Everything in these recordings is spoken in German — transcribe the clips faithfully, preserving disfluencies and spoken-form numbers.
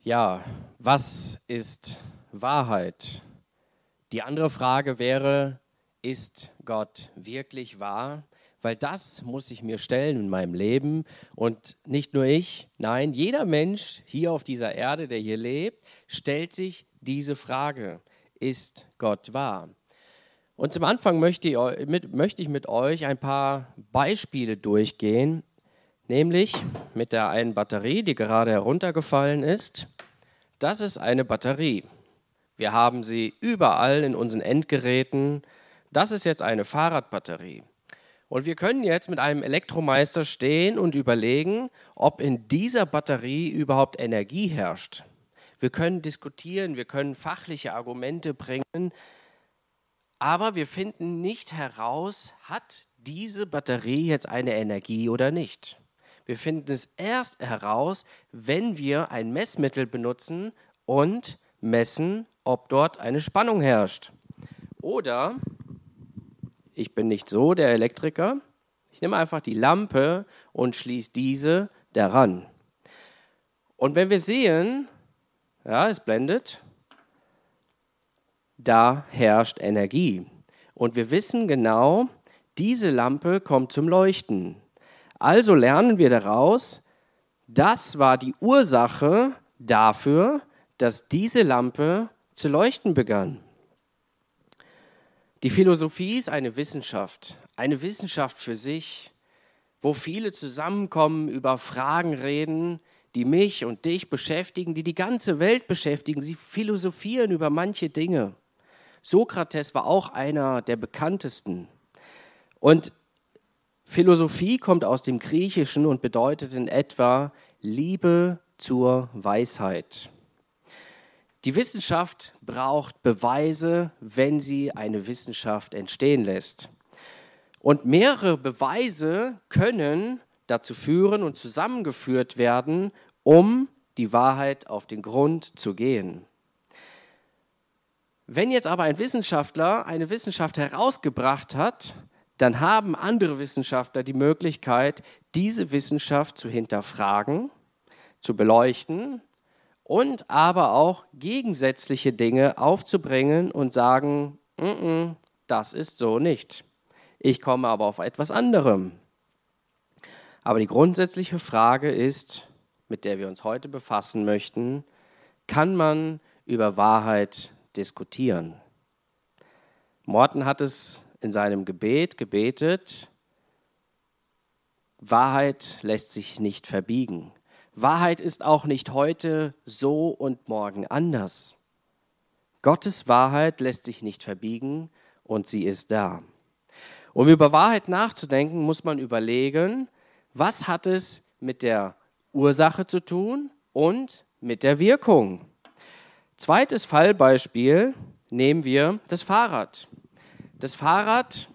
Ja, was ist Wahrheit? Die andere Frage wäre, ist Gott wirklich wahr? Weil das muss ich mir stellen in meinem Leben und nicht nur ich, nein, jeder Mensch hier auf dieser Erde, der hier lebt, stellt sich diese Frage, ist Gott wahr? Und zum Anfang möchte ich, mit, möchte ich mit euch ein paar Beispiele durchgehen, nämlich mit der einen Batterie, die gerade heruntergefallen ist. Das ist eine Batterie. Wir haben sie überall in unseren Endgeräten. Das ist jetzt eine Fahrradbatterie. Und wir können jetzt mit einem Elektromeister stehen und überlegen, ob in dieser Batterie überhaupt Energie herrscht. Wir können diskutieren, wir können fachliche Argumente bringen, aber wir finden nicht heraus, hat diese Batterie jetzt eine Energie oder nicht. Wir finden es erst heraus, wenn wir ein Messmittel benutzen und messen, ob dort eine Spannung herrscht. Oder, ich bin nicht so der Elektriker, ich nehme einfach die Lampe und schließe diese daran. Und wenn wir sehen, ja, es blendet, da herrscht Energie. Und wir wissen genau, diese Lampe kommt zum Leuchten. Also lernen wir daraus, das war die Ursache dafür, dass diese Lampe zu leuchten begann. Die Philosophie ist eine Wissenschaft, eine Wissenschaft für sich, wo viele zusammenkommen, über Fragen reden, die mich und dich beschäftigen, die die ganze Welt beschäftigen. Sie philosophieren über manche Dinge. Sokrates war auch einer der bekanntesten. Und Philosophie kommt aus dem Griechischen und bedeutet in etwa Liebe zur Weisheit. Die Wissenschaft braucht Beweise, wenn sie eine Wissenschaft entstehen lässt. Und mehrere Beweise können dazu führen und zusammengeführt werden, um die Wahrheit auf den Grund zu gehen. Wenn jetzt aber ein Wissenschaftler eine Wissenschaft herausgebracht hat, dann haben andere Wissenschaftler die Möglichkeit, diese Wissenschaft zu hinterfragen, zu beleuchten und aber auch gegensätzliche Dinge aufzubringen und sagen, N-n, das ist so nicht. Ich komme aber auf etwas anderem. Aber die grundsätzliche Frage ist, mit der wir uns heute befassen möchten, kann man über Wahrheit diskutieren? Morten hat es in seinem Gebet gebetet, Wahrheit lässt sich nicht verbiegen. Wahrheit ist auch nicht heute so und morgen anders. Gottes Wahrheit lässt sich nicht verbiegen und sie ist da. Um über Wahrheit nachzudenken, muss man überlegen, was hat es mit der Ursache zu tun und mit der Wirkung. Zweites Fallbeispiel nehmen wir das Fahrrad. Das Fahrrad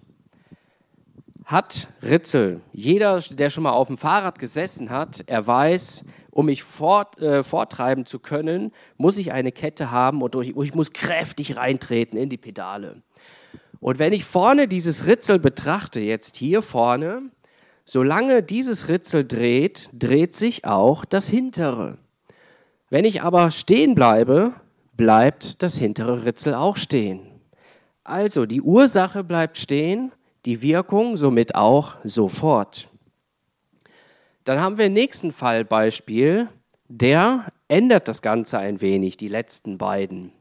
hat Ritzel. Jeder, der schon mal auf dem Fahrrad gesessen hat, er weiß, um mich fort, äh, forttreiben zu können, muss ich eine Kette haben und ich, ich muss kräftig reintreten in die Pedale. Und wenn ich vorne dieses Ritzel betrachte, jetzt hier vorne, solange dieses Ritzel dreht, dreht sich auch das hintere. Wenn ich aber stehen bleibe, bleibt das hintere Ritzel auch stehen. Also die Ursache bleibt stehen, die Wirkung somit auch sofort. Dann haben wir den nächsten Fallbeispiel, der ändert das Ganze ein wenig, die letzten beiden.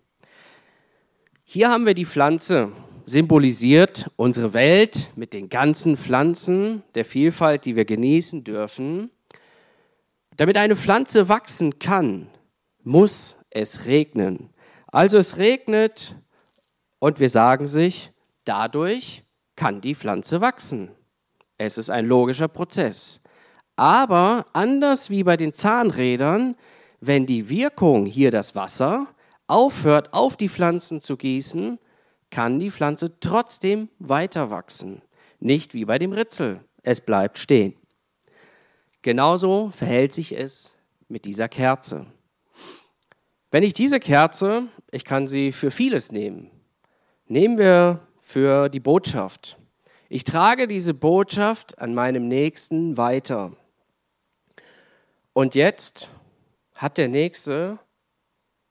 Hier haben wir die Pflanze, symbolisiert unsere Welt mit den ganzen Pflanzen, der Vielfalt, die wir genießen dürfen. Damit eine Pflanze wachsen kann, muss es regnen. Also es regnet und wir sagen sich, dadurch kann die Pflanze wachsen. Es ist ein logischer Prozess. Aber anders wie bei den Zahnrädern, wenn die Wirkung, hier das Wasser, aufhört, auf die Pflanzen zu gießen, kann die Pflanze trotzdem weiter wachsen. Nicht wie bei dem Ritzel, es bleibt stehen. Genauso verhält sich es mit dieser Kerze. Wenn ich diese Kerze, ich kann sie für vieles nehmen, nehmen wir für die Botschaft. Ich trage diese Botschaft an meinem Nächsten weiter. Und jetzt hat der Nächste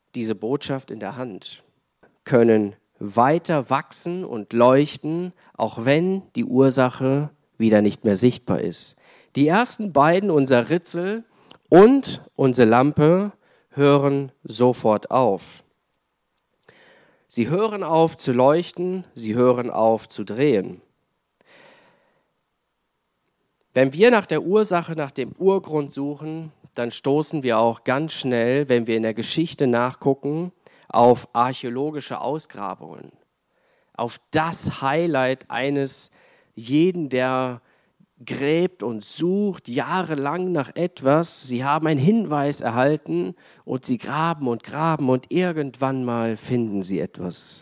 diese Botschaft in der Hand, können weiter wachsen und leuchten, auch wenn die Ursache wieder nicht mehr sichtbar ist. Die ersten beiden, unser Ritzel und unsere Lampe, hören sofort auf. Sie hören auf zu leuchten, sie hören auf zu drehen. Wenn wir nach der Ursache, nach dem Urgrund suchen, dann stoßen wir auch ganz schnell, wenn wir in der Geschichte nachgucken, auf archäologische Ausgrabungen, auf das Highlight eines jeden, der gräbt und sucht jahrelang nach etwas. Sie haben einen Hinweis erhalten und sie graben und graben und irgendwann mal finden sie etwas.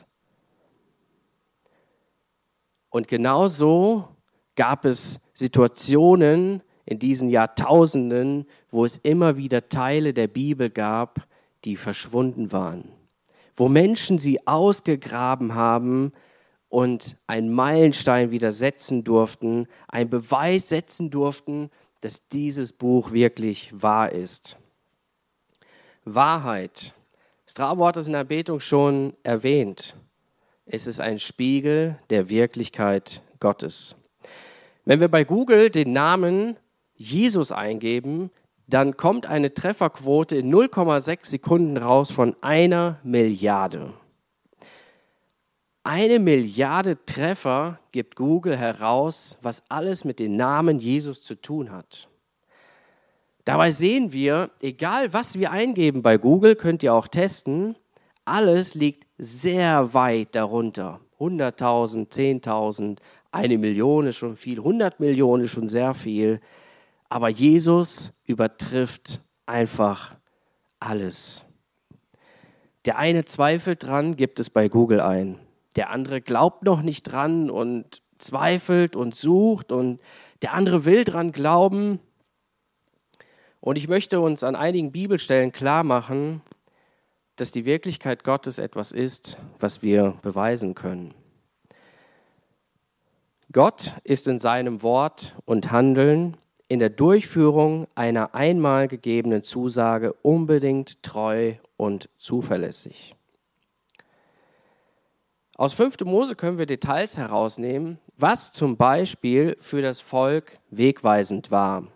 Und genauso gab es Situationen in diesen Jahrtausenden, wo es immer wieder Teile der Bibel gab, die verschwunden waren, wo Menschen sie ausgegraben haben und einen Meilenstein wieder setzen durften, einen Beweis setzen durften, dass dieses Buch wirklich wahr ist. Wahrheit. Strabo hat es in der Anbetung schon erwähnt. Es ist ein Spiegel der Wirklichkeit Gottes. Wenn wir bei Google den Namen Jesus eingeben, dann kommt eine Trefferquote in null Komma sechs Sekunden raus von einer Milliarde. Eine Milliarde Treffer gibt Google heraus, was alles mit dem Namen Jesus zu tun hat. Dabei sehen wir, egal was wir eingeben bei Google, könnt ihr auch testen, alles liegt sehr weit darunter. hunderttausend, zehntausend, eine Million ist schon viel, hundert Millionen ist schon sehr viel. Aber Jesus übertrifft einfach alles. Der eine zweifelt dran, gibt es bei Google ein. Der andere glaubt noch nicht dran und zweifelt und sucht und der andere will dran glauben. Und ich möchte uns an einigen Bibelstellen klar machen, dass die Wirklichkeit Gottes etwas ist, was wir beweisen können. Gott ist in seinem Wort und Handeln in der Durchführung einer einmal gegebenen Zusage unbedingt treu und zuverlässig. Aus fünfter Mose können wir Details herausnehmen, was zum Beispiel für das Volk wegweisend war.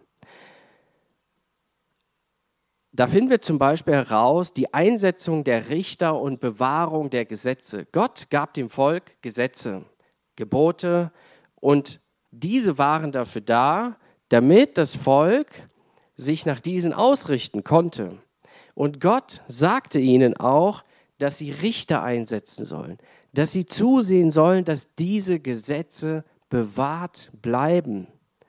Da finden wir zum Beispiel heraus die Einsetzung der Richter und Bewahrung der Gesetze. Gott gab dem Volk Gesetze, Gebote und diese waren dafür da, damit das Volk sich nach diesen ausrichten konnte. Und Gott sagte ihnen auch, dass sie Richter einsetzen sollen, dass sie zusehen sollen, dass diese Gesetze bewahrt bleiben.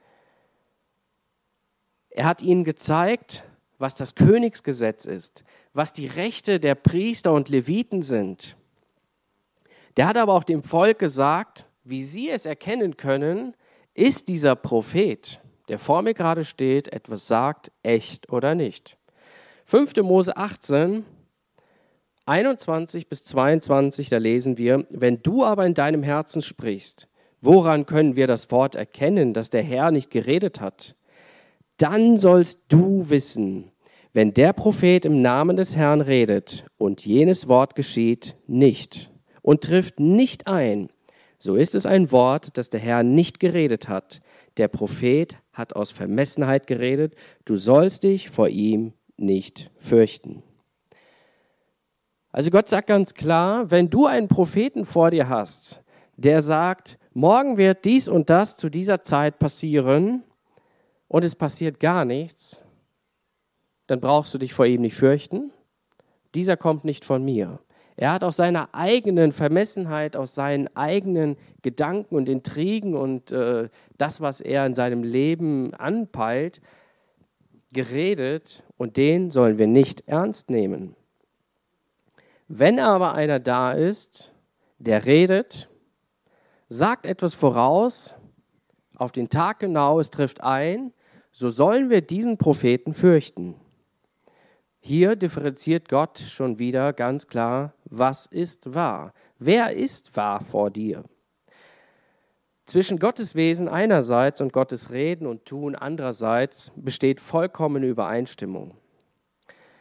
Er hat ihnen gezeigt, was das Königsgesetz ist, was die Rechte der Priester und Leviten sind. Der hat aber auch dem Volk gesagt, wie sie es erkennen können, ist dieser Prophet, der vor mir gerade steht, etwas sagt, echt oder nicht. fünfter Mose achtzehn, einundzwanzig bis zweiundzwanzig, da lesen wir, wenn du aber in deinem Herzen sprichst, woran können wir das Wort erkennen, dass der Herr nicht geredet hat? Dann sollst du wissen, wenn der Prophet im Namen des Herrn redet und jenes Wort geschieht nicht und trifft nicht ein, so ist es ein Wort, das der Herr nicht geredet hat. Der Prophet hat aus Vermessenheit geredet, du sollst dich vor ihm nicht fürchten. Also Gott sagt ganz klar, wenn du einen Propheten vor dir hast, der sagt, morgen wird dies und das zu dieser Zeit passieren und es passiert gar nichts, dann brauchst du dich vor ihm nicht fürchten. Dieser kommt nicht von mir. Er hat aus seiner eigenen Vermessenheit, aus seinen eigenen Gedanken und Intrigen und äh, das, was er in seinem Leben anpeilt, geredet und den sollen wir nicht ernst nehmen. Wenn aber einer da ist, der redet, sagt etwas voraus, auf den Tag genau, es trifft ein, so sollen wir diesen Propheten fürchten. Hier differenziert Gott schon wieder ganz klar, was ist wahr? Wer ist wahr vor dir? Zwischen Gottes Wesen einerseits und Gottes Reden und Tun andererseits besteht vollkommene Übereinstimmung.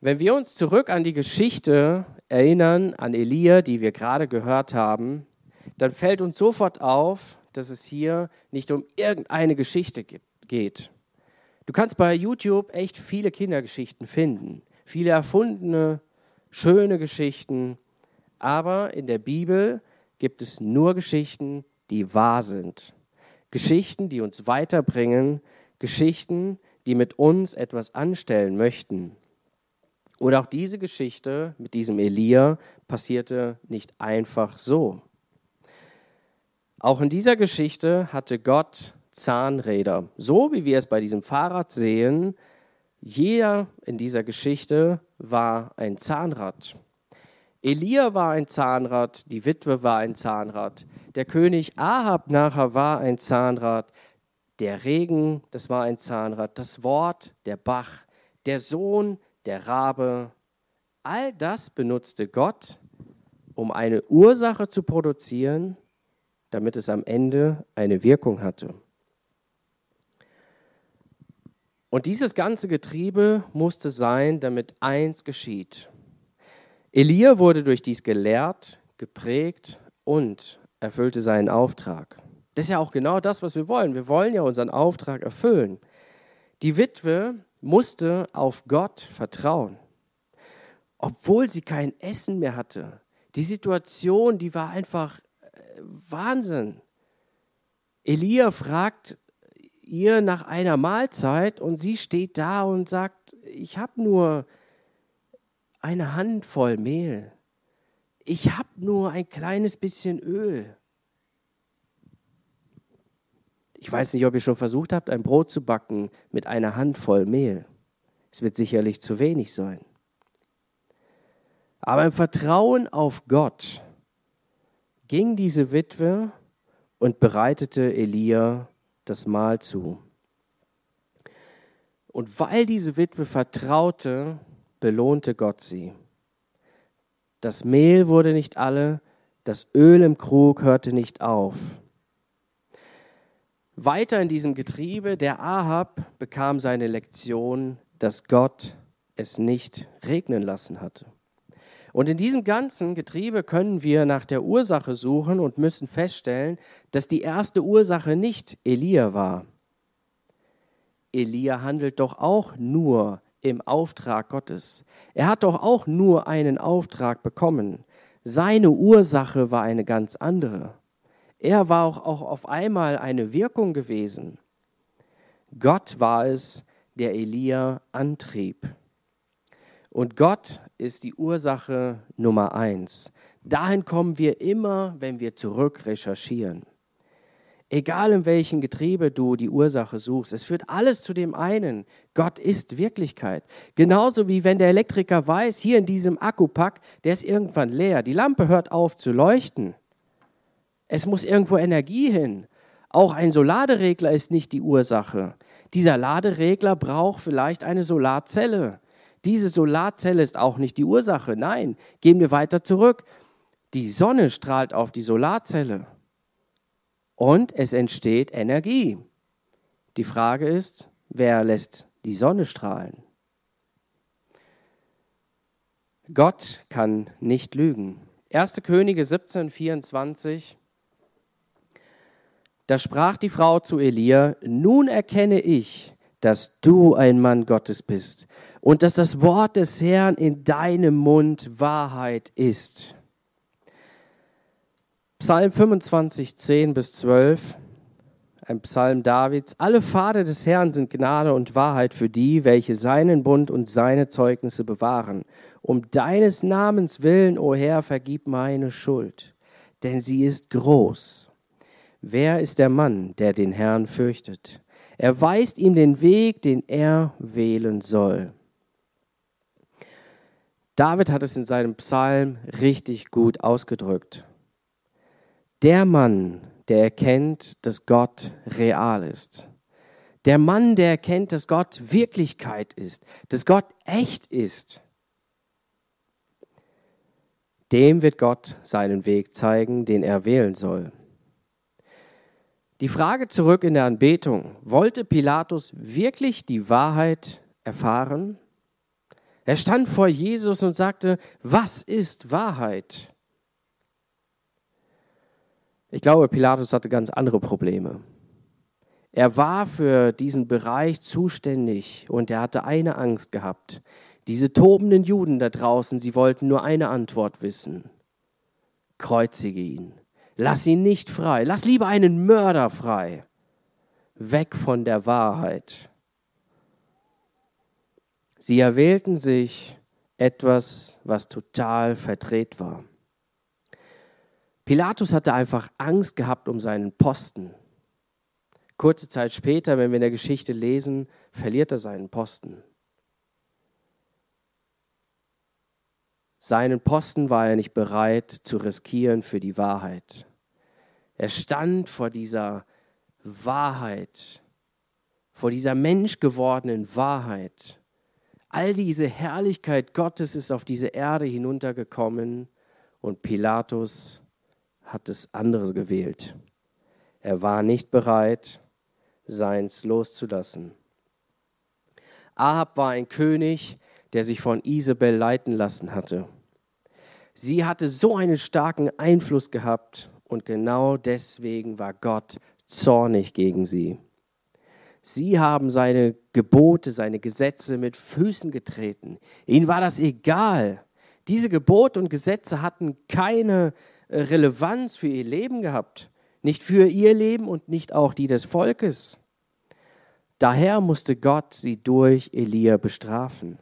Wenn wir uns zurück an die Geschichte erinnern, an Elia, die wir gerade gehört haben, dann fällt uns sofort auf, dass es hier nicht um irgendeine Geschichte geht. Du kannst bei YouTube echt viele Kindergeschichten finden, viele erfundene, schöne Geschichten, aber in der Bibel gibt es nur Geschichten, die wahr sind. Geschichten, die uns weiterbringen, Geschichten, die mit uns etwas anstellen möchten. Und auch diese Geschichte mit diesem Elia passierte nicht einfach so. Auch in dieser Geschichte hatte Gott Zahnräder. So wie wir es bei diesem Fahrrad sehen, jeder in dieser Geschichte war ein Zahnrad. Elia war ein Zahnrad, die Witwe war ein Zahnrad, der König Ahab nachher war ein Zahnrad, der Regen, das war ein Zahnrad, das Wort, der Bach, der Sohn, der Rabe. All das benutzte Gott, um eine Ursache zu produzieren, damit es am Ende eine Wirkung hatte. Und dieses ganze Getriebe musste sein, damit eins geschieht. Elia wurde durch dies gelehrt, geprägt und erfüllte seinen Auftrag. Das ist ja auch genau das, was wir wollen. Wir wollen ja unseren Auftrag erfüllen. Die Witwe musste auf Gott vertrauen, obwohl sie kein Essen mehr hatte. Die Situation, die war einfach Wahnsinn. Elia fragt ihr nach einer Mahlzeit und sie steht da und sagt, ich habe nur eine Handvoll Mehl. Ich habe nur ein kleines bisschen Öl. Ich weiß nicht, ob ihr schon versucht habt, ein Brot zu backen mit einer Handvoll Mehl. Es wird sicherlich zu wenig sein. Aber im Vertrauen auf Gott ging diese Witwe und bereitete Elia das Mahl zu. Und weil diese Witwe vertraute, belohnte Gott sie. Das Mehl wurde nicht alle, das Öl im Krug hörte nicht auf. Weiter in diesem Getriebe, der Ahab bekam seine Lektion, dass Gott es nicht regnen lassen hatte. Und in diesem ganzen Getriebe können wir nach der Ursache suchen und müssen feststellen, dass die erste Ursache nicht Elia war. Elia handelt doch auch nur im Auftrag Gottes. Er hat doch auch nur einen Auftrag bekommen. Seine Ursache war eine ganz andere. Er war auch, auch auf einmal eine Wirkung gewesen. Gott war es, der Elia antrieb. Und Gott ist die Ursache Nummer eins. Dahin kommen wir immer, wenn wir zurück recherchieren. Egal in welchem Getriebe du die Ursache suchst, es führt alles zu dem einen. Gott ist Wirklichkeit. Genauso wie wenn der Elektriker weiß, hier in diesem Akkupack, der ist irgendwann leer. Die Lampe hört auf zu leuchten. Es muss irgendwo Energie hin. Auch ein Solarregler ist nicht die Ursache. Dieser Laderegler braucht vielleicht eine Solarzelle. Diese Solarzelle ist auch nicht die Ursache. Nein, gehen wir weiter zurück. Die Sonne strahlt auf die Solarzelle und es entsteht Energie. Die Frage ist, wer lässt die Sonne strahlen? Gott kann nicht lügen. erste Könige siebzehn, vierundzwanzig. Da sprach die Frau zu Elia, nun erkenne ich, dass du ein Mann Gottes bist und dass das Wort des Herrn in deinem Mund Wahrheit ist. Psalm fünfundzwanzig, zehn bis zwölf, ein Psalm Davids. Alle Pfade des Herrn sind Gnade und Wahrheit für die, welche seinen Bund und seine Zeugnisse bewahren. Um deines Namens willen, o Herr, vergib meine Schuld, denn sie ist groß. Wer ist der Mann, der den Herrn fürchtet? Er weist ihm den Weg, den er wählen soll. David hat es in seinem Psalm richtig gut ausgedrückt. Der Mann, der erkennt, dass Gott real ist. Der Mann, der erkennt, dass Gott Wirklichkeit ist, dass Gott echt ist. Dem wird Gott seinen Weg zeigen, den er wählen soll. Die Frage zurück in der Anbetung. Wollte Pilatus wirklich die Wahrheit erfahren? Er stand vor Jesus und sagte, was ist Wahrheit? Ich glaube, Pilatus hatte ganz andere Probleme. Er war für diesen Bereich zuständig und er hatte eine Angst gehabt. Diese tobenden Juden da draußen, sie wollten nur eine Antwort wissen. Kreuzige ihn. Lass ihn nicht frei. Lass lieber einen Mörder frei. Weg von der Wahrheit. Sie erwählten sich etwas, was total verdreht war. Pilatus hatte einfach Angst gehabt um seinen Posten. Kurze Zeit später, wenn wir in der Geschichte lesen, verliert er seinen Posten. Seinen Posten war er nicht bereit zu riskieren für die Wahrheit. Er stand vor dieser Wahrheit, vor dieser menschgewordenen Wahrheit. All diese Herrlichkeit Gottes ist auf diese Erde hinuntergekommen und Pilatus hat das andere gewählt. Er war nicht bereit, seins loszulassen. Ahab war ein König, der sich von Isabel leiten lassen hatte. Sie hatte so einen starken Einfluss gehabt und genau deswegen war Gott zornig gegen sie. Sie haben seine Gebote, seine Gesetze mit Füßen getreten. Ihnen war das egal. Diese Gebote und Gesetze hatten keine Relevanz für ihr Leben gehabt. Nicht für ihr Leben und nicht auch die des Volkes. Daher musste Gott sie durch Elia bestrafen.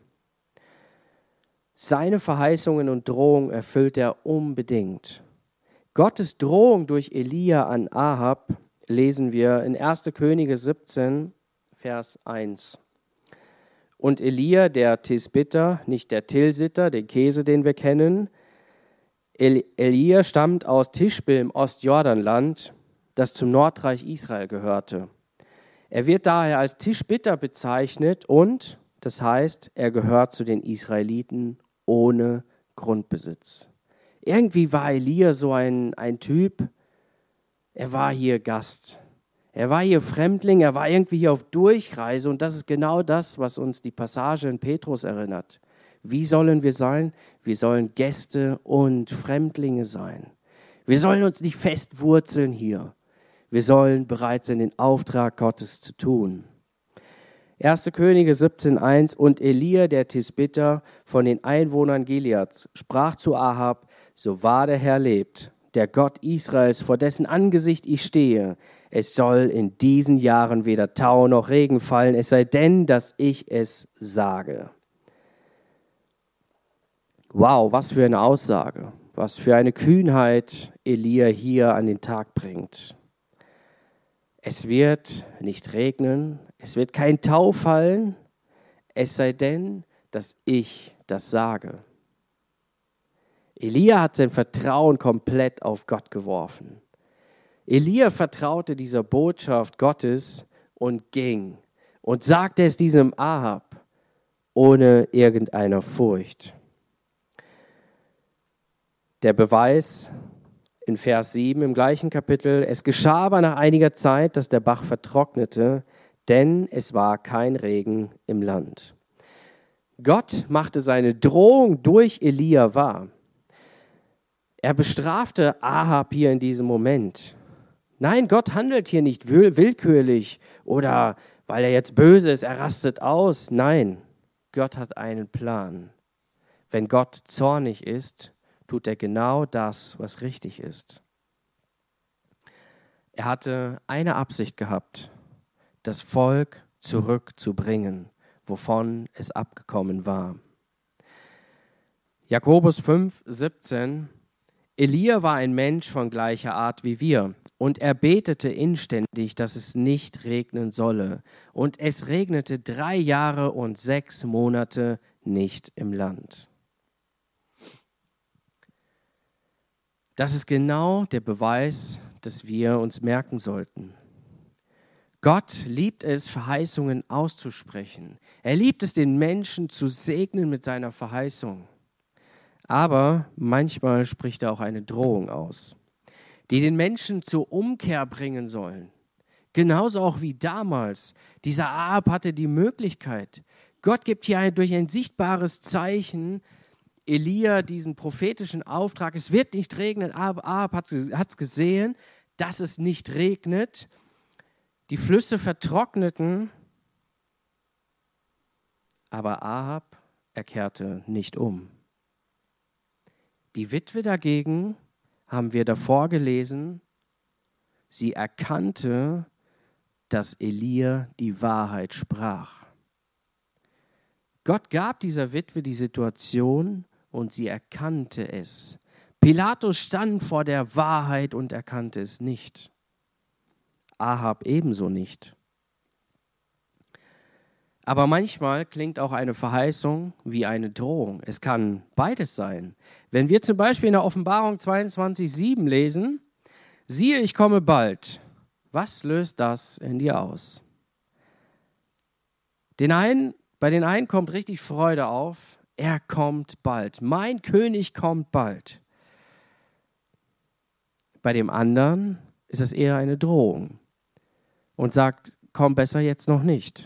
Seine Verheißungen und Drohungen erfüllt er unbedingt. Gottes Drohung durch Elia an Ahab lesen wir in erster Könige siebzehn, Vers eins. Und Elia, der Tisbiter, nicht der Tilsiter, den Käse, den wir kennen, El- Elia stammt aus Tischbe im Ostjordanland, das zum Nordreich Israel gehörte. Er wird daher als Tischbiter bezeichnet und, das heißt, er gehört zu den Israeliten ohne Grundbesitz. Irgendwie war Elia so ein, ein Typ, er war hier Gast. Er war hier Fremdling, er war irgendwie hier auf Durchreise und das ist genau das, was uns die Passage in Petrus erinnert. Wie sollen wir sein? Wir sollen Gäste und Fremdlinge sein. Wir sollen uns nicht festwurzeln hier. Wir sollen bereit sein, den Auftrag Gottes zu tun. erster Könige siebzehn eins. Und Elia, der Tisbiter von den Einwohnern Gileads, sprach zu Ahab, so wahr der Herr lebt, der Gott Israels, vor dessen Angesicht ich stehe, es soll in diesen Jahren weder Tau noch Regen fallen, es sei denn, dass ich es sage. Wow, was für eine Aussage, was für eine Kühnheit Elia hier an den Tag bringt. Es wird nicht regnen, es wird kein Tau fallen, es sei denn, dass ich das sage. Elia hat sein Vertrauen komplett auf Gott geworfen. Elia vertraute dieser Botschaft Gottes und ging und sagte es diesem Ahab ohne irgendeiner Furcht. Der Beweis in Vers sieben im gleichen Kapitel, es geschah aber nach einiger Zeit, dass der Bach vertrocknete, denn es war kein Regen im Land. Gott machte seine Drohung durch Elia wahr. Er bestrafte Ahab hier in diesem Moment. Nein, Gott handelt hier nicht willkürlich oder weil er jetzt böse ist, er rastet aus. Nein, Gott hat einen Plan. Wenn Gott zornig ist, tut er genau das, was richtig ist. Er hatte eine Absicht gehabt, das Volk zurückzubringen, wovon es abgekommen war. Jakobus fünf, siebzehn. Elia war ein Mensch von gleicher Art wie wir, und er betete inständig, dass es nicht regnen solle. Und es regnete drei Jahre und sechs Monate nicht im Land. Das ist genau der Beweis, dass wir uns merken sollten. Gott liebt es, Verheißungen auszusprechen. Er liebt es, den Menschen zu segnen mit seiner Verheißung. Aber manchmal spricht er auch eine Drohung aus, die den Menschen zur Umkehr bringen sollen. Genauso auch wie damals. Dieser Ahab hatte die Möglichkeit, Gott gibt hier ein, durch ein sichtbares Zeichen Elia diesen prophetischen Auftrag, es wird nicht regnen, aber Ahab hat es gesehen, dass es nicht regnet. Die Flüsse vertrockneten, aber Ahab, er kehrte nicht um. Die Witwe dagegen, haben wir davor gelesen, sie erkannte, dass Elia die Wahrheit sprach. Gott gab dieser Witwe die Situation und sie erkannte es. Pilatus stand vor der Wahrheit und erkannte es nicht. Ahab ebenso nicht. Aber manchmal klingt auch eine Verheißung wie eine Drohung. Es kann beides sein. Wenn wir zum Beispiel in der Offenbarung zweiundzwanzig sieben lesen, siehe, ich komme bald. Was löst das in dir aus? Den einen, bei den einen kommt richtig Freude auf. Er kommt bald. Mein König kommt bald. Bei dem anderen ist es eher eine Drohung und sagt, komm besser jetzt noch nicht.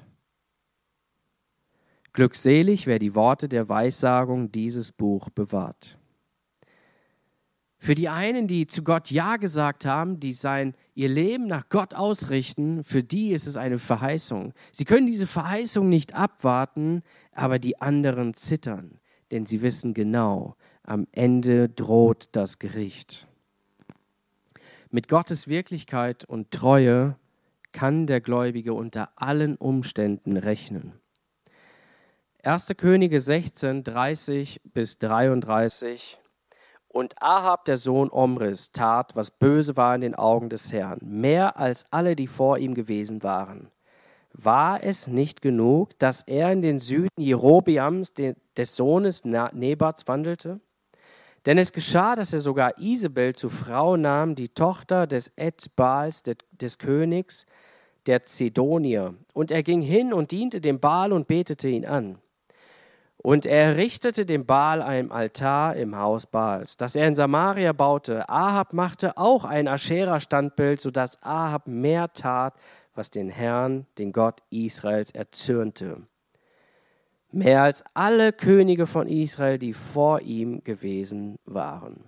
Glückselig, wer die Worte der Weissagung dieses Buch bewahrt. Für die einen, die zu Gott Ja gesagt haben, die sein, ihr Leben nach Gott ausrichten, für die ist es eine Verheißung. Sie können diese Verheißung nicht abwarten, aber die anderen zittern, denn sie wissen genau, am Ende droht das Gericht. Mit Gottes Wirklichkeit und Treue kann der Gläubige unter allen Umständen rechnen. erster Könige sechzehn, dreißig bis dreiunddreißig. Und Ahab, der Sohn Omris, tat, was böse war in den Augen des Herrn, mehr als alle, die vor ihm gewesen waren. War es nicht genug, dass er in den Süden Jerobeams, des Sohnes Nebats, wandelte? Denn es geschah, dass er sogar Isabel zur Frau nahm, die Tochter des Ethbaals, des Königs der Zidonier. Und er ging hin und diente dem Baal und betete ihn an. Und er errichtete dem Baal ein Altar im Haus Baals, das er in Samaria baute. Ahab machte auch ein Aschera-Standbild, sodass Ahab mehr tat, was den Herrn, den Gott Israels, erzürnte. Mehr als alle Könige von Israel, die vor ihm gewesen waren.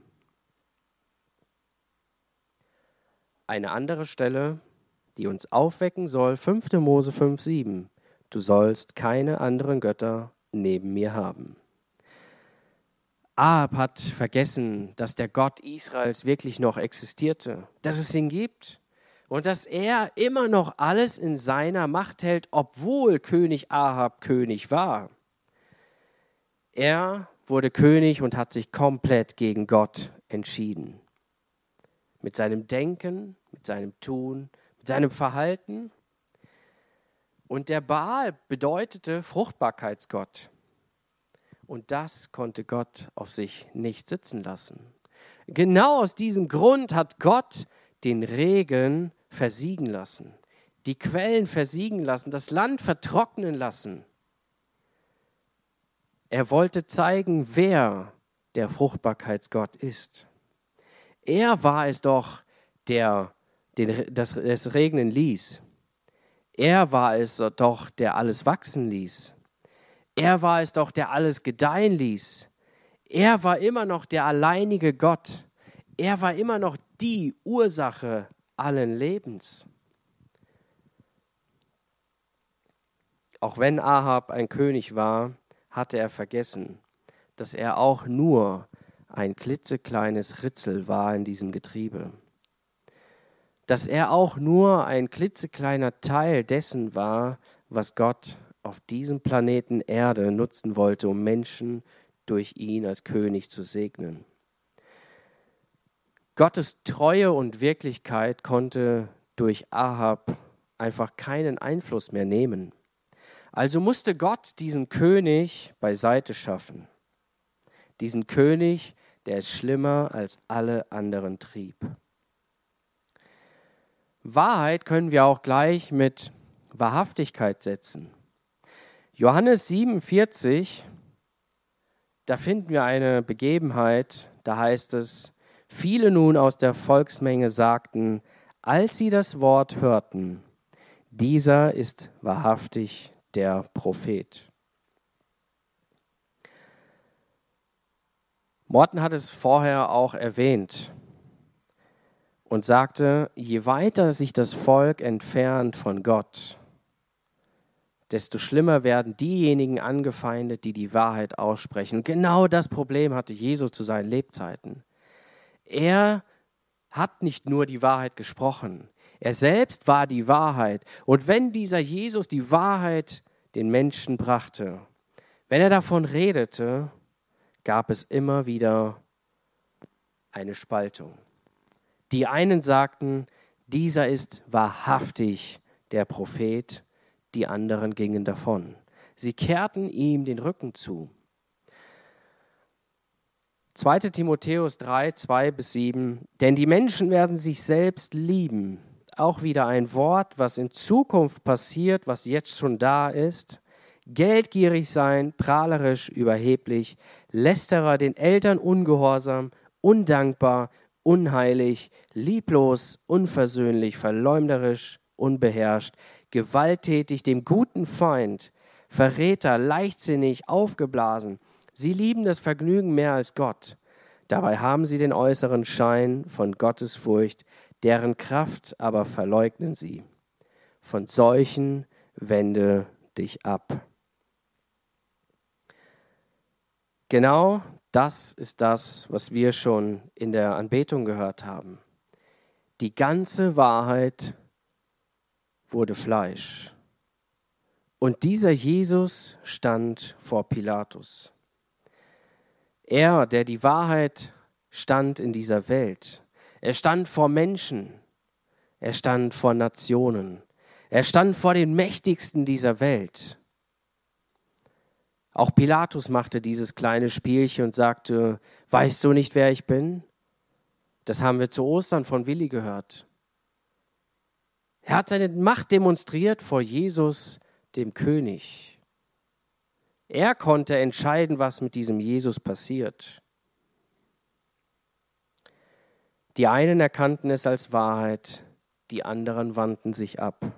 Eine andere Stelle, die uns aufwecken soll, fünfter Mose fünf, sieben. Du sollst keine anderen Götter neben mir haben. Ahab hat vergessen, dass der Gott Israels wirklich noch existierte, dass es ihn gibt und dass er immer noch alles in seiner Macht hält, obwohl König Ahab König war. Er wurde König und hat sich komplett gegen Gott entschieden. Mit seinem Denken, mit seinem Tun, mit seinem Verhalten. Und der Baal bedeutete Fruchtbarkeitsgott. Und das konnte Gott auf sich nicht sitzen lassen. Genau aus diesem Grund hat Gott den Regen versiegen lassen, die Quellen versiegen lassen, das Land vertrocknen lassen. Er wollte zeigen, wer der Fruchtbarkeitsgott ist. Er war es doch, der den, das, das regnen ließ. Er war es doch, der alles wachsen ließ. Er war es doch, der alles gedeihen ließ. Er war immer noch der alleinige Gott. Er war immer noch die Ursache allen Lebens. Auch wenn Ahab ein König war, hatte er vergessen, dass er auch nur ein klitzekleines Ritzel war in diesem Getriebe. Dass er auch nur ein klitzekleiner Teil dessen war, was Gott auf diesem Planeten Erde nutzen wollte, um Menschen durch ihn als König zu segnen. Gottes Treue und Wirklichkeit konnte durch Ahab einfach keinen Einfluss mehr nehmen. Also musste Gott diesen König beiseite schaffen. Diesen König, der es schlimmer als alle anderen trieb. Wahrheit können wir auch gleich mit Wahrhaftigkeit setzen. Johannes siebenundvierzig, da finden wir eine Begebenheit, da heißt es, viele nun aus der Volksmenge sagten, als sie das Wort hörten, dieser ist wahrhaftig der Prophet. Morten hat es vorher auch erwähnt und sagte, je weiter sich das Volk entfernt von Gott, desto schlimmer werden diejenigen angefeindet, die die Wahrheit aussprechen. Und genau das Problem hatte Jesus zu seinen Lebzeiten. Er hat nicht nur die Wahrheit gesprochen, er selbst war die Wahrheit. Und wenn dieser Jesus die Wahrheit den Menschen brachte, wenn er davon redete, gab es immer wieder eine Spaltung. Die einen sagten, dieser ist wahrhaftig der Prophet, die anderen gingen davon. Sie kehrten ihm den Rücken zu. zweiter Timotheus drei, zwei bis sieben. Denn die Menschen werden sich selbst lieben. Auch wieder ein Wort, was in Zukunft passiert, was jetzt schon da ist. Geldgierig sein, prahlerisch, überheblich, Lästerer, den Eltern ungehorsam, undankbar, unheilig, lieblos, unversöhnlich, verleumderisch, unbeherrscht, gewalttätig, dem guten Feind, Verräter, leichtsinnig, aufgeblasen. Sie lieben das Vergnügen mehr als Gott. Dabei haben sie den äußeren Schein von Gottesfurcht, deren Kraft aber verleugnen sie. Von solchen wende dich ab. Genau das ist das, was wir schon in der Anbetung gehört haben. Die ganze Wahrheit wurde Fleisch. Und dieser Jesus stand vor Pilatus. Er, der die Wahrheit stand in dieser Welt. Er stand vor Menschen. Er stand vor Nationen. Er stand vor den Mächtigsten dieser Welt. Auch Pilatus machte dieses kleine Spielchen und sagte, weißt du nicht, wer ich bin? Das haben wir zu Ostern von Willi gehört. Er hat seine Macht demonstriert vor Jesus, dem König. Er konnte entscheiden, was mit diesem Jesus passiert. Die einen erkannten es als Wahrheit, die anderen wandten sich ab.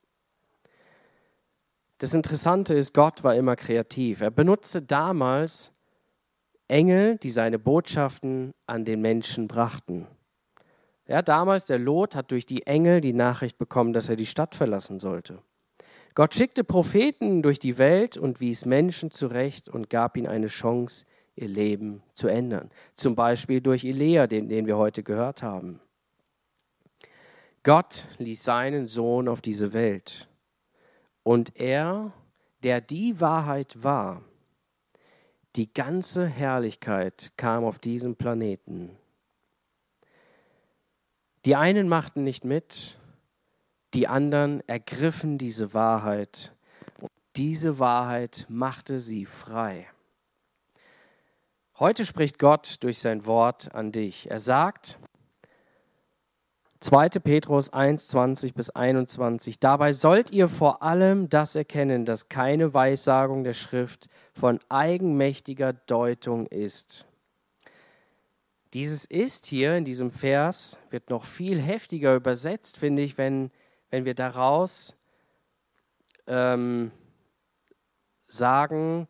Das Interessante ist, Gott war immer kreativ. Er benutzte damals Engel, die seine Botschaften an den Menschen brachten. Ja, damals, der Lot hat durch die Engel die Nachricht bekommen, dass er die Stadt verlassen sollte. Gott schickte Propheten durch die Welt und wies Menschen zurecht und gab ihnen eine Chance, ihr Leben zu ändern. Zum Beispiel durch Elia, den, den wir heute gehört haben. Gott ließ seinen Sohn auf diese Welt. Und er, der die Wahrheit war, die ganze Herrlichkeit kam auf diesen Planeten. Die einen machten nicht mit, die anderen ergriffen diese Wahrheit. Und diese Wahrheit machte sie frei. Heute spricht Gott durch sein Wort an dich. Er sagt, zweiter Petrus eins, zwanzig bis einundzwanzig, dabei sollt ihr vor allem das erkennen, dass keine Weissagung der Schrift von eigenmächtiger Deutung ist. Dieses ist hier in diesem Vers wird noch viel heftiger übersetzt, finde ich, wenn, wenn wir daraus ähm, sagen,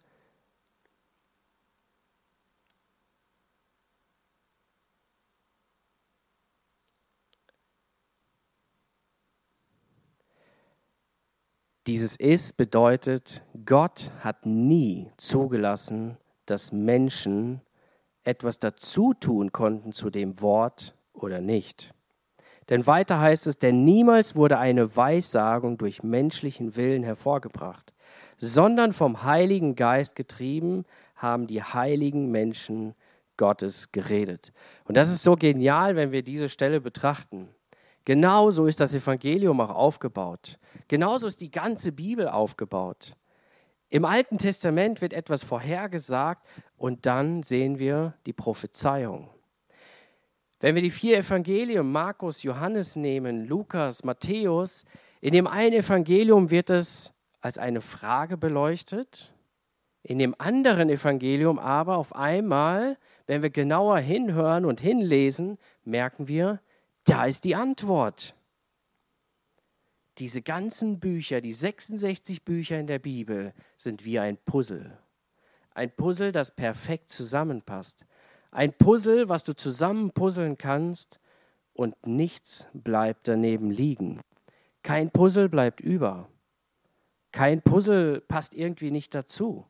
dieses Ist bedeutet, Gott hat nie zugelassen, dass Menschen etwas dazu tun konnten zu dem Wort oder nicht. Denn weiter heißt es, denn niemals wurde eine Weissagung durch menschlichen Willen hervorgebracht, sondern vom Heiligen Geist getrieben haben die heiligen Menschen Gottes geredet. Und das ist so genial, wenn wir diese Stelle betrachten. Genauso ist das Evangelium auch aufgebaut. Genauso ist die ganze Bibel aufgebaut. Im Alten Testament wird etwas vorhergesagt und dann sehen wir die Prophezeiung. Wenn wir die vier Evangelien, Markus, Johannes nehmen, Lukas, Matthäus, in dem einen Evangelium wird es als eine Frage beleuchtet, in dem anderen Evangelium aber auf einmal, wenn wir genauer hinhören und hinlesen, merken wir, da ist die Antwort. Diese ganzen Bücher, die sechsundsechzig Bücher in der Bibel, sind wie ein Puzzle. Ein Puzzle, das perfekt zusammenpasst. Ein Puzzle, was du zusammenpuzzeln kannst und nichts bleibt daneben liegen. Kein Puzzle bleibt über. Kein Puzzle passt irgendwie nicht dazu.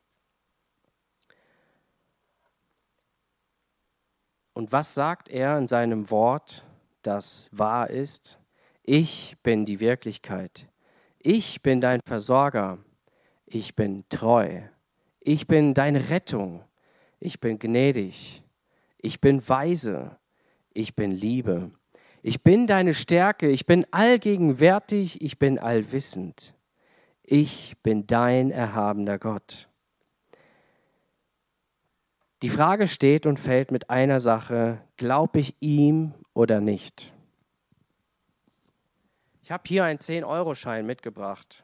Und was sagt er in seinem Wort, das wahr ist? Ich bin die Wirklichkeit. Ich bin dein Versorger. Ich bin treu. Ich bin deine Rettung. Ich bin gnädig. Ich bin weise. Ich bin Liebe. Ich bin deine Stärke. Ich bin allgegenwärtig. Ich bin allwissend. Ich bin dein erhabener Gott. Die Frage steht und fällt mit einer Sache: Glaube ich ihm oder nicht? Ich habe hier einen zehn-Euro-Schein mitgebracht.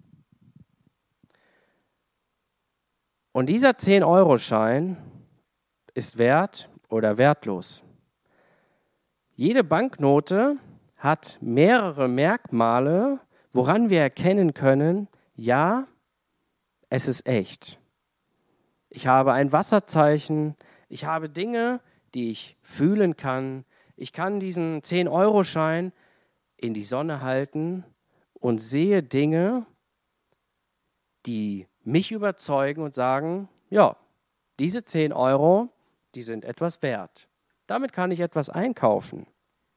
Und dieser zehn-Euro-Schein ist wert oder wertlos. Jede Banknote hat mehrere Merkmale, woran wir erkennen können, ja, es ist echt. Ich habe ein Wasserzeichen, ich habe Dinge, die ich fühlen kann. Ich kann diesen zehn-Euro-Schein in die Sonne halten und sehe Dinge, die mich überzeugen und sagen, ja, diese zehn Euro, die sind etwas wert. Damit kann ich etwas einkaufen.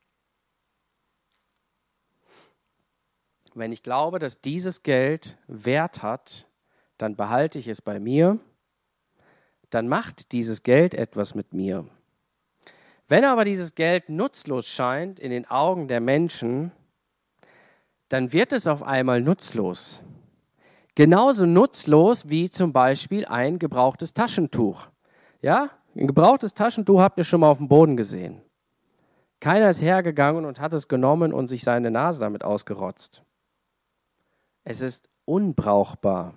Wenn ich glaube, dass dieses Geld Wert hat, dann behalte ich es bei mir, dann macht dieses Geld etwas mit mir. Wenn aber dieses Geld nutzlos scheint in den Augen der Menschen, dann wird es auf einmal nutzlos. Genauso nutzlos wie zum Beispiel ein gebrauchtes Taschentuch. Ja, ein gebrauchtes Taschentuch habt ihr schon mal auf dem Boden gesehen. Keiner ist hergegangen und hat es genommen und sich seine Nase damit ausgerotzt. Es ist unbrauchbar.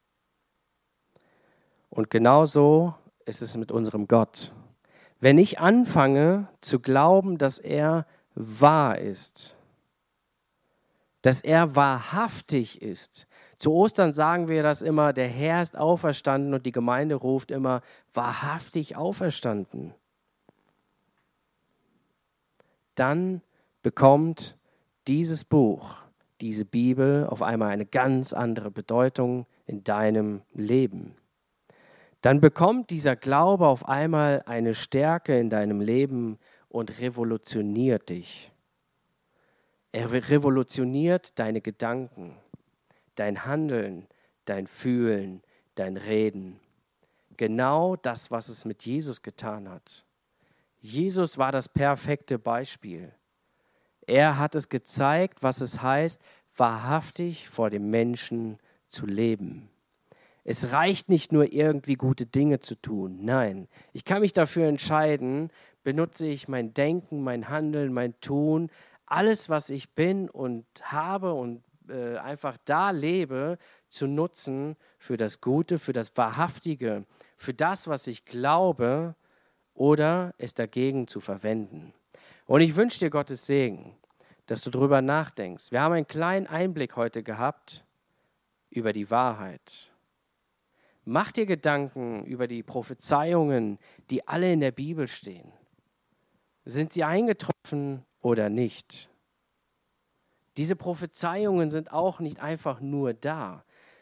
Und genauso ist es mit unserem Gott. Wenn ich anfange zu glauben, dass er wahr ist, dass er wahrhaftig ist. Zu Ostern sagen wir das immer, der Herr ist auferstanden, und die Gemeinde ruft immer, wahrhaftig auferstanden. Dann bekommt dieses Buch, diese Bibel auf einmal eine ganz andere Bedeutung in deinem Leben. Dann bekommt dieser Glaube auf einmal eine Stärke in deinem Leben und revolutioniert dich. Er revolutioniert deine Gedanken, dein Handeln, dein Fühlen, dein Reden. Genau das, was es mit Jesus getan hat. Jesus war das perfekte Beispiel. Er hat es gezeigt, was es heißt, wahrhaftig vor dem Menschen zu leben. Es reicht nicht nur, irgendwie gute Dinge zu tun. Nein, ich kann mich dafür entscheiden, benutze ich mein Denken, mein Handeln, mein Tun, alles, was ich bin und habe und äh, einfach da lebe, zu nutzen für das Gute, für das Wahrhaftige, für das, was ich glaube, oder es dagegen zu verwenden. Und ich wünsche dir Gottes Segen, dass du darüber nachdenkst. Wir haben einen kleinen Einblick heute gehabt über die Wahrheit. Mach dir Gedanken über die Prophezeiungen, die alle in der Bibel stehen. Sind sie eingetroffen oder nicht? Diese Prophezeiungen sind auch nicht einfach nur da.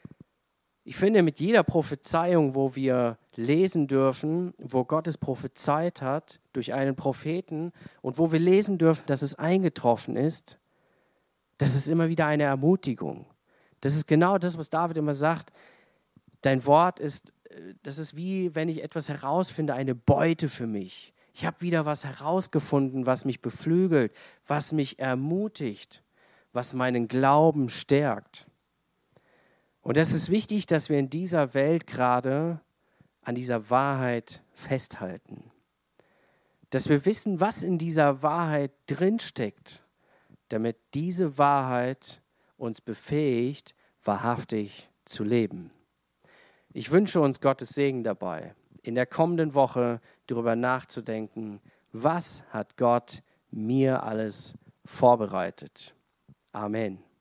Ich finde, mit jeder Prophezeiung, wo wir lesen dürfen, wo Gott es prophezeit hat durch einen Propheten und wo wir lesen dürfen, dass es eingetroffen ist, das ist immer wieder eine Ermutigung. Das ist genau das, was David immer sagt. Dein Wort ist, das ist wie, wenn ich etwas herausfinde, eine Beute für mich. Ich habe wieder was herausgefunden, was mich beflügelt, was mich ermutigt, was meinen Glauben stärkt. Und es ist wichtig, dass wir in dieser Welt gerade an dieser Wahrheit festhalten. Dass wir wissen, was in dieser Wahrheit drinsteckt, damit diese Wahrheit uns befähigt, wahrhaftig zu leben. Ich wünsche uns Gottes Segen dabei, in der kommenden Woche darüber nachzudenken, was hat Gott mir alles vorbereitet. Amen.